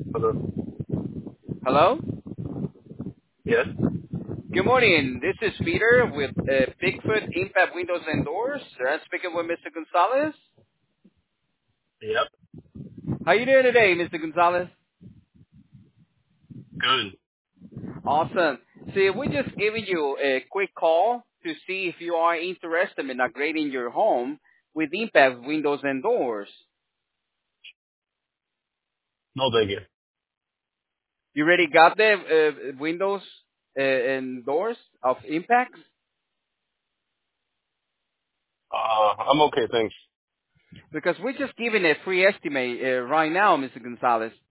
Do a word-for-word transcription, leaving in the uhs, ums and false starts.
Hello. Hello? Yes. Good morning. This is Peter with uh, Bigfoot Impact Windows and Doors. I'm speaking with Mister Gonzalez. Yep. How you doing today, Mister Gonzalez? Good. Awesome. See, we're just giving you a quick call to see if you are interested in upgrading your home with Impact Windows and Doors. No biggie. You already got the uh, Windows uh, and Doors of Impact? Uh, I'm okay, thanks. Because we're just giving a free estimate uh, right now, Mister Gonzalez.